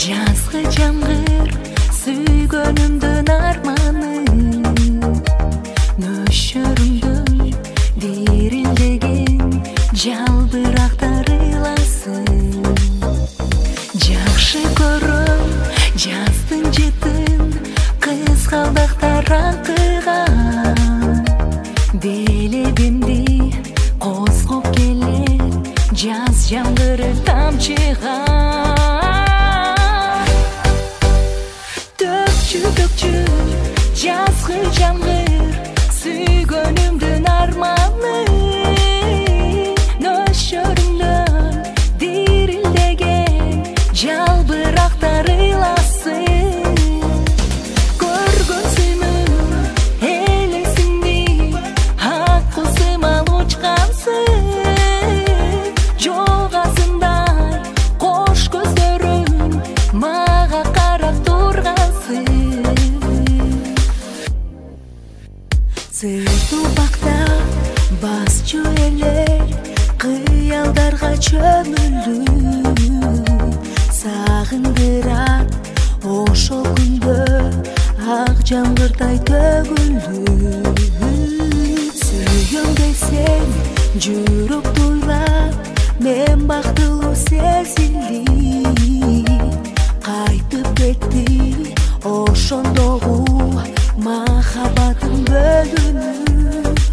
жазғы жаңғыр сүйгөнүмдүн арманы нөшөрүмдүн дирилдеген жалбырактар ыйласын жакшы көрөм жаздын жытын кызгалдактар акыган белебимди козгоп келет жаз жаңгыры тамчыган төкчү жазгы жаңгыр сүйгөнүмдүн арманы нөшөрүмдөн дирилдеген жалбырактар ыйласын көргөнсүмүн элесиңди ак кусымал учкансың жогасындай кош көздөрүң мага карап тургансың сыйыртуу бакта басчу элер кыялдарга чөмүлүп сагындырат ошол күндө ак жаңгырдай төгүлүп сүйгөм десең жүрөк туйлап мен бактылуу сезилип кайтып кетти ошондогу махаббатым бөлүнүп